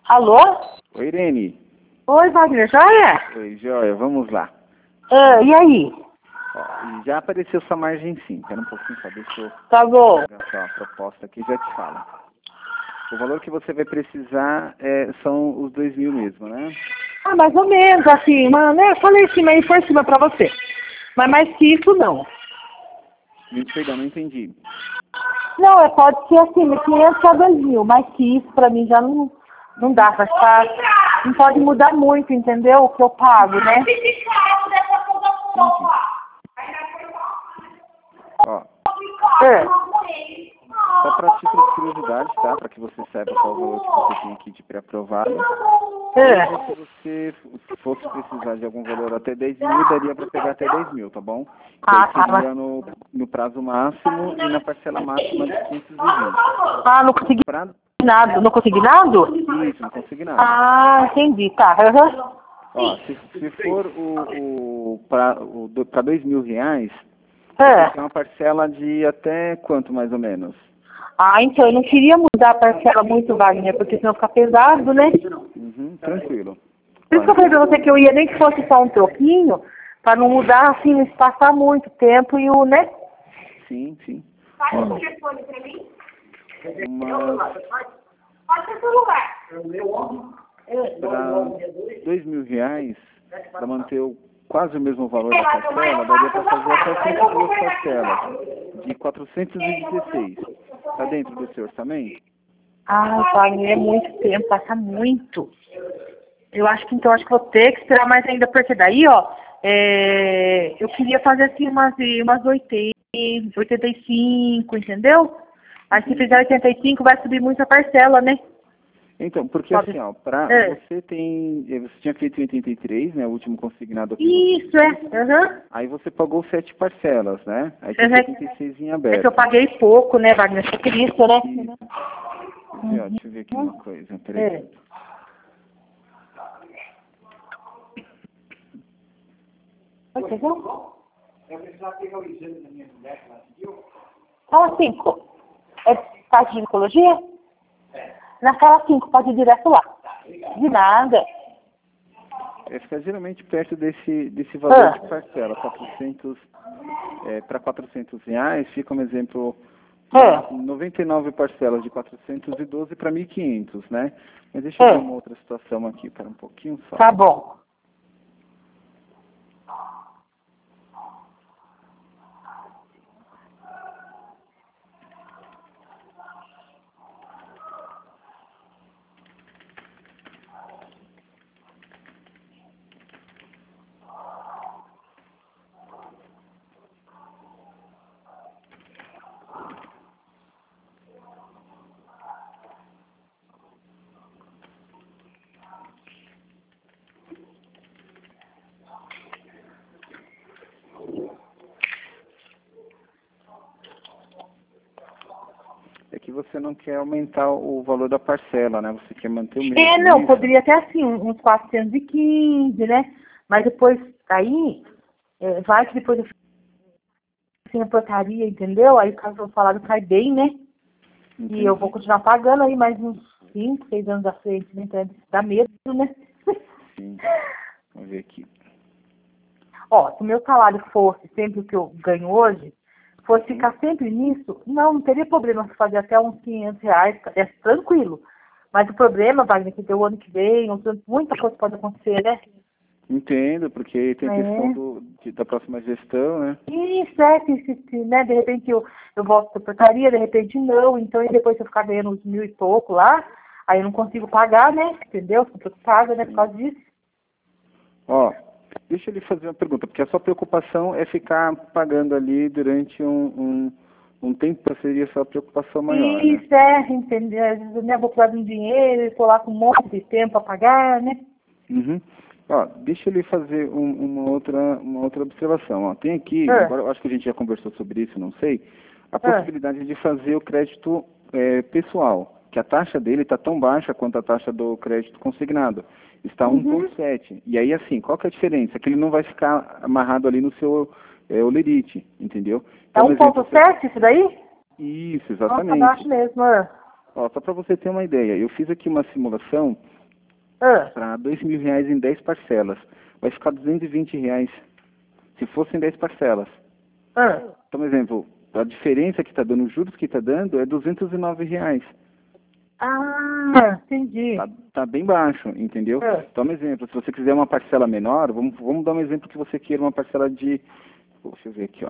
Alô? Oi, Irene. Oi, Wagner, joia? Oi, joia, vamos lá. E aí? Ó, e já apareceu sua margem sim. Espera um pouquinho só, deixa eu Tá bom. pegar sua proposta aqui e já te falo. O valor que você vai precisar são os 2.000 mesmo, né? Ah, mais ou menos, assim, mano, eu falei assim, mas por cima pra você. Mas mais que isso, não. Perdão, não entendi. Não, pode ser assim, 500 a 2.000, mais que isso pra mim já não dá pra estar. Não pode mudar muito, entendeu? O que eu pago, né? Entendi. Ó, só para título de curiosidade, tá? Para que você saiba qual o valor que você tem aqui de pré-aprovado. Se você fosse precisar de algum valor até 10.000, daria para pegar até 10.000, tá bom? Ah, Que aí tá. seria no prazo máximo e na parcela máxima de 520. Ah, não consegui Pra... nada. Não consegui nada? Isso, não consegui nada. Ah, entendi, tá. Uhum. Ó, se for para R$ 2.000, É. você tem uma parcela de até quanto mais ou menos? Ah, então eu não queria mudar a parcela muito, Wagner, porque senão fica pesado, né? Uhum, tranquilo. Por isso que eu falei pra você que eu ia nem que fosse só um troquinho, pra não mudar assim, não se passar muito tempo e o, né? Sim, sim. Faz o telefone pra mim. Mas Pode ser celular. para R$ 2.000, para manter quase o mesmo valor da parcela, daria para fazer até 102 parcelas, de 416. Está dentro do seu orçamento? Ai, Wagner, é muito tempo, passa muito. Eu acho que acho que vou ter que esperar mais ainda, porque daí, ó, eu queria fazer assim umas 80, 85, entendeu? Aí se fizer 85 vai subir muito a parcela, né? Então, porque Pode. assim, ó, você tinha feito em 83, né, o último consignado aqui. Isso, Uhum. Aí você pagou 7 parcelas, né? Aí tem Uhum. 76 em aberto. É que eu paguei pouco, né, Wagner? Só por isso, né? E, ó, deixa eu ver aqui uma coisa, peraí. Você viu? Sala 5. É parte de ginecologia? Na sala 5, pode ir direto lá. De nada. Fica geralmente perto desse valor de parcela, 400 para R$ 400, fica um exemplo, 99 parcelas de 412 para 1.500, né? Mas deixa eu ver uma outra situação aqui, para um pouquinho só. Tá bom. É que você não quer aumentar o valor da parcela, né? Você quer manter o mesmo. Não, isso? poderia ter assim, uns 415, né? Mas depois, aí, vai que depois eu assim, a portaria, entendeu? Aí o caso do salário cai bem, né? Entendi. E eu vou continuar pagando aí mais uns 5, 6 anos à frente, né? Então dá medo, né? Sim. Vamos ver aqui. Ó, se o meu salário fosse sempre o que eu ganho hoje, fosse ficar sempre nisso, não teria problema se fazer até uns R$ 500, é tranquilo. Mas o problema, Wagner, é que o ano que vem, muita coisa pode acontecer, né? Entendo, porque tem a questão da próxima gestão, né? Isso, né? De repente eu volto para a portaria, de repente não, então e depois se eu ficar ganhando uns 1.000 e pouco lá, aí eu não consigo pagar, né? Entendeu? Fico preocupada, né, por causa disso. Ó, deixa eu lhe fazer uma pergunta, porque a sua preocupação é ficar pagando ali durante um tempo, seria sua preocupação maior, né? Isso, entendeu? Às vezes eu vou precisar de um dinheiro, estou lá com um monte de tempo para pagar, né? Uhum. Ó, deixa eu lhe fazer uma outra observação. Ó, tem aqui, agora eu acho que a gente já conversou sobre isso, não sei, a possibilidade de fazer o crédito pessoal, que a taxa dele está tão baixa quanto a taxa do crédito consignado. Está 1,7. E aí, assim, qual que é a diferença? Que ele não vai ficar amarrado ali no seu olerite, entendeu? Então, 1,7 isso daí? Isso, exatamente. Nossa, baixo mesmo. Ó, só para você ter uma ideia, eu fiz aqui uma simulação para R$ 2.000 em 10 parcelas. Vai ficar R$ 220 se fossem 10 parcelas. Então, por exemplo, a diferença que está dando, os juros que está dando é R$ 209. Ah, entendi. Tá bem baixo, entendeu? Toma exemplo, se você quiser uma parcela menor, vamos dar um exemplo que você queira uma parcela de, deixa eu ver aqui, ó.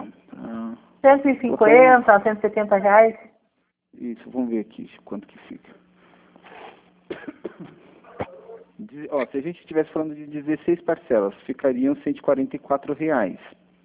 150, R$ 170. Isso, vamos ver aqui quanto que fica. Ó, se a gente estivesse falando de 16 parcelas, ficariam R$ 144.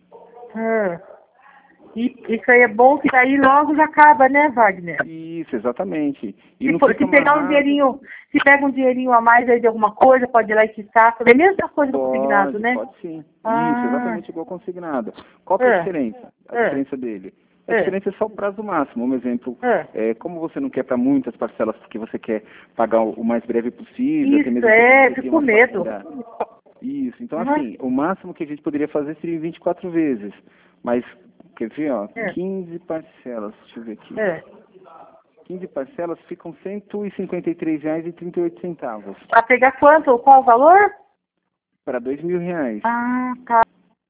E isso aí é bom que daí logo já acaba, né, Wagner? Isso, exatamente. E Se pegar um dinheirinho, se pega um dinheirinho a mais aí de alguma coisa, pode ir lá e quitar. É a mesma coisa do consignado, né? Pode sim. Isso, exatamente igual consignado. Qual que é a diferença? A diferença dele? A diferença é só o prazo máximo. Um exemplo, como você não quer para muitas parcelas porque você quer pagar o mais breve possível, isso, até mesmo fico com medo. Isso, então assim, o máximo que a gente poderia fazer seria 24 vezes. Mas, quer ver, ó, 15 parcelas, deixa eu ver aqui. 15 parcelas ficam R$ 153,38. Para pegar quanto? Qual o valor? Para R$ 2.000. Ah, tá.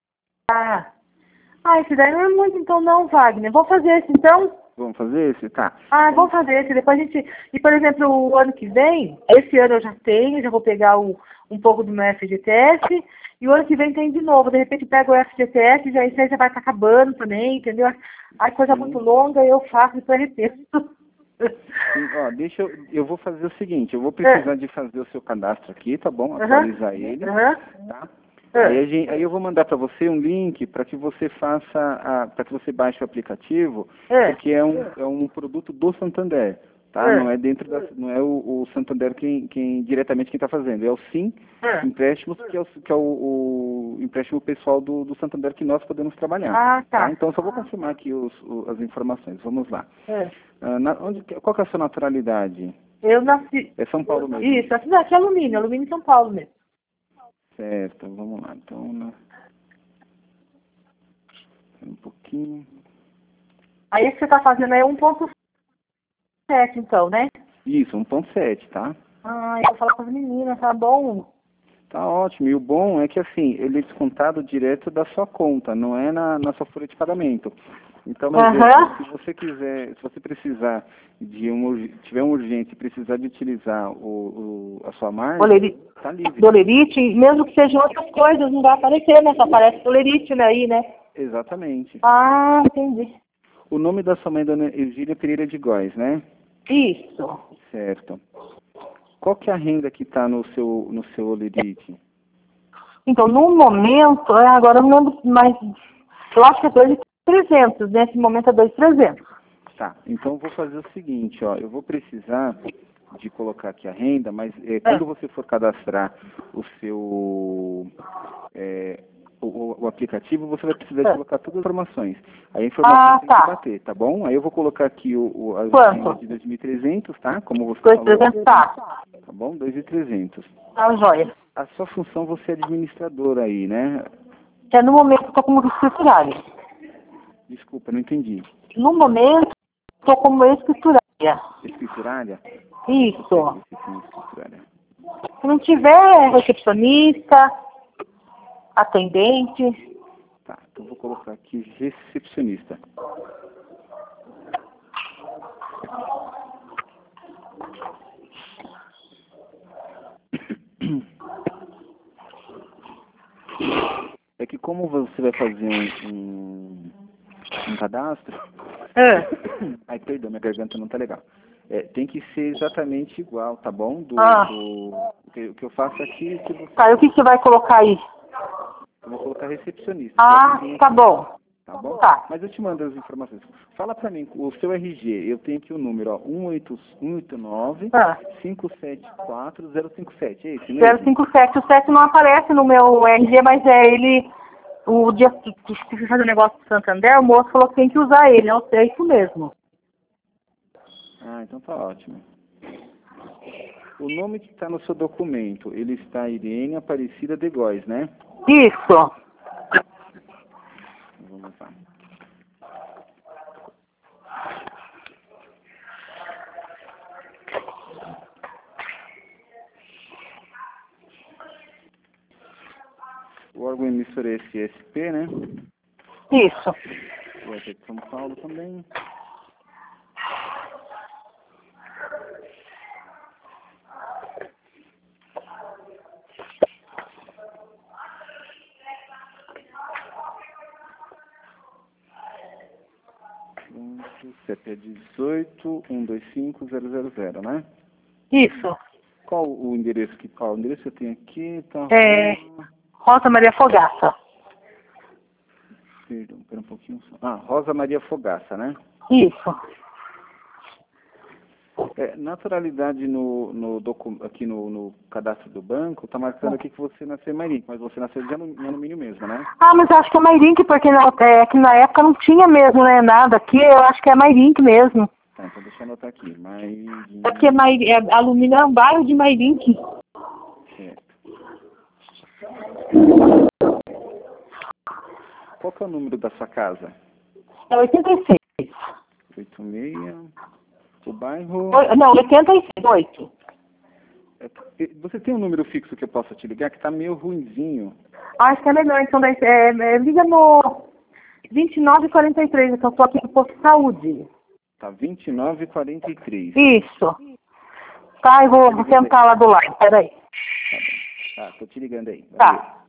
Esse daí não é muito então não, Wagner. Vou fazer esse então? Vamos fazer esse? Tá. Vamos fazer esse. Depois a gente... E, por exemplo, o ano que vem, esse ano eu já tenho, já vou pegar um pouco do meu FGTS, e o ano que vem tem de novo. De repente pego o FGTS, já isso aí já vai estar acabando também, entendeu? Aí coisa muito longa, eu faço e arrependo. Ó, eu vou fazer o seguinte, eu vou precisar de fazer o seu cadastro aqui, tá bom? Atualizar ele, tá? Aí eu vou mandar para você um link para que você para que você baixe o aplicativo, porque é um produto do Santander, tá? Não é não é o Santander diretamente quem está fazendo, é o Sim Empréstimos, que é o empréstimo pessoal do Santander que nós podemos trabalhar. Tá? Então só vou confirmar aqui as informações. Vamos lá. Qual que é a sua naturalidade? Eu nasci. É São Paulo mesmo? Isso, a cidade é Alumínio em São Paulo mesmo. Certo, vamos lá. Então, um pouquinho. Aí o que você está fazendo é 1.7, então, né? Isso, 1.7, tá? Eu vou falar com as meninas, tá bom? Tá ótimo. E o bom é que, assim, ele é descontado direto da sua conta, não é na sua folha de pagamento. Então, se você quiser, se você precisar tiver uma urgência e precisar de utilizar a sua margem, tá livre. Dolerite, mesmo que sejam outras coisas, não vai aparecer, né? Só aparece dolerite aí, né? Exatamente. Entendi. O nome da sua mãe é Dona Eugênia Pereira de Góes, né? Isso. Certo. Qual que é a renda que está no seu Olerite? Então, no momento, agora eu não lembro, mas eu acho que é 2.300, nesse momento é 2.300. Tá, então eu vou fazer o seguinte, ó, eu vou precisar de colocar aqui a renda, mas quando você for cadastrar o seu o aplicativo, você vai precisar de colocar todas as informações. Aí a informação tem que bater, tá bom? Aí eu vou colocar aqui as rendas de 2.300, tá? Como você falou. 2.300, tá. Tá bom? 2.300. Tá, joia. A sua função, você é administradora aí, né? No momento, estou como escriturária. Desculpa, não entendi. No momento, estou como escriturária. Escriturária? Isso. Escriturária. Se não tiver recepcionista, atendente. Tá, então vou colocar aqui recepcionista. É que como você vai fazer um cadastro... Ai, perdão, minha garganta não tá legal. Tem que ser exatamente igual, tá bom? O que eu faço aqui... Tá, e o que você vai colocar aí? Eu vou colocar recepcionista. Tá bom. Tá bom? Tá. Mas eu te mando as informações. Fala pra mim, o seu RG, eu tenho aqui o número, ó, 189-574-057. É esse mesmo? 057. O 7 não aparece no meu RG, mas ele... O dia que fui fazer o negócio do Santander, o moço falou que tem que usar ele. É isso mesmo. Então tá ótimo. O nome que está no seu documento, ele está Irene Aparecida de Góes, né? Isso. Vamos lá. O órgão emissor é esse SP, né? Isso. O aqui de São Paulo também. O CEP é 18.125.000, né? Isso. Qual o endereço que o endereço que eu tenho aqui? Tá. Rosa Maria Fogaça. Perdão, espera um pouquinho só. Rosa Maria Fogaça, né? Isso. Naturalidade aqui no cadastro do banco, tá marcando aqui que você nasceu em Mairink, mas você nasceu de alumínio mesmo, né? Mas acho que é Mairink, porque que na época não tinha mesmo, né, nada aqui, eu acho que é Mairink mesmo. Tá, então deixa eu anotar aqui. Mairink. É porque alumínio é um bairro de Mairink. Certo. Qual que é o número da sua casa? É 86. 86. O bairro... Não, 86, 8. Você tem um número fixo que eu possa te ligar, que tá meio ruinzinho. Acho que é melhor, então liga no 2943, que eu estou aqui no posto de saúde. Tá, 2943. Isso. Tá, eu vou sentar lá do lado, peraí. Tá, tô te ligando aí. Tá.